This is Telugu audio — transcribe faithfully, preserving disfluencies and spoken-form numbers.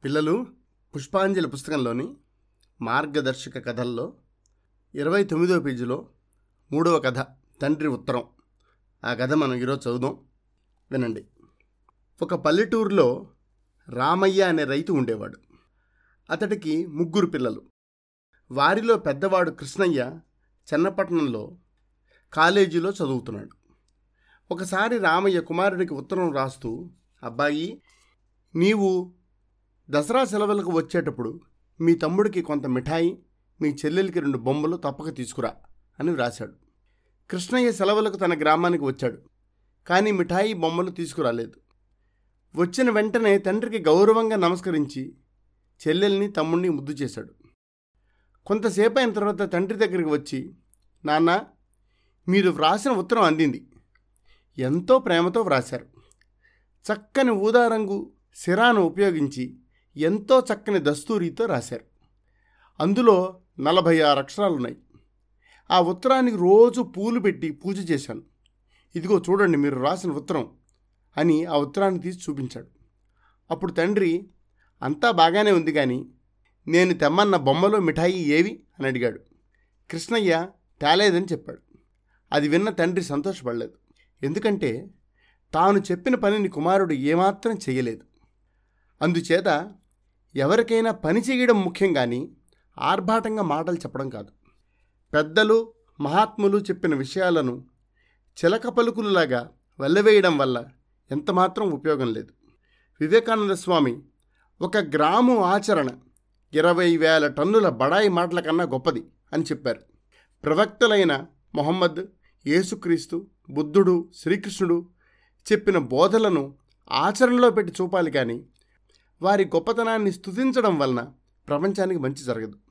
పిల్లలు, పుష్పాంజలి పుస్తకంలోని మార్గదర్శక కథల్లో ఇరవై తొమ్మిదవ పేజీలో మూడవ కథ తండ్రి ఉత్తరం. ఆ కథ మనం ఈరోజు చదువుదాం, వినండి. ఒక పల్లెటూరులో రామయ్య అనే రైతు ఉండేవాడు. అతడికి ముగ్గురు పిల్లలు. వారిలో పెద్దవాడు కృష్ణయ్య చెన్నపట్నంలో కాలేజీలో చదువుతున్నాడు. ఒకసారి రామయ్య కుమారుడికి ఉత్తరం రాస్తూ, అబ్బాయి, నీవు దసరా సెలవులకు వచ్చేటప్పుడు మీ తమ్ముడికి కొంత మిఠాయి, మీ చెల్లెలికి రెండు బొమ్మలు తప్పక తీసుకురా అని వ్రాశాడు. కృష్ణయ్య సెలవులకు తన గ్రామానికి వచ్చాడు, కానీ మిఠాయి బొమ్మలు తీసుకురాలేదు. వచ్చిన వెంటనే తండ్రికి గౌరవంగా నమస్కరించి చెల్లెల్ని తమ్ముడిని ముద్దు చేశాడు. కొంతసేపు అయిన తర్వాత తండ్రి దగ్గరికి వచ్చి, నాన్న, మీరు వ్రాసిన ఉత్తరం అందింది. ఎంతో ప్రేమతో వ్రాశారు. చక్కని ఊదారంగు సిరాను ఉపయోగించి ఎంతో చక్కని దస్తూరితో రాశారు. అందులో నలభై ఆరు అక్షరాలున్నాయి. ఆ ఉత్తరానికి రోజు పూలు పెట్టి పూజ చేశాను. ఇదిగో చూడండి మీరు రాసిన ఉత్తరం అని ఆ ఉత్తరాన్ని తీసి చూపించాడు. అప్పుడు తండ్రి, అంతా బాగానే ఉంది, కానీ నేను తెమ్మన్న బొమ్మలో మిఠాయి ఏవి అని అడిగాడు. కృష్ణయ్య తేలేదని చెప్పాడు. అది విన్న తండ్రి సంతోషపడలేదు. ఎందుకంటే తాను చెప్పిన పనిని కుమారుడు ఏమాత్రం చేయలేదు. అందుచేత ఎవరికైనా పని చేయడం ముఖ్యం, కానీ ఆర్భాటంగా మాటలు చెప్పడం కాదు. పెద్దలు మహాత్ములు చెప్పిన విషయాలను చిలక పలుకులులాగా వెళ్ళవేయడం వల్ల ఎంతమాత్రం ఉపయోగం లేదు. వివేకానంద స్వామి, ఒక గ్రాము ఆచరణ ఇరవై వేల టన్నుల బడాయి మాటల కన్నా గొప్పది అని చెప్పారు. ప్రవక్తలైన మొహమ్మద్, యేసుక్రీస్తు, బుద్ధుడు, శ్రీకృష్ణుడు చెప్పిన బోధలను ఆచరణలో పెట్టి చూపాలి, కానీ వారి గొప్పతనాన్ని స్తుతించడం వలన ప్రపంచానికి మంచి జరగదు.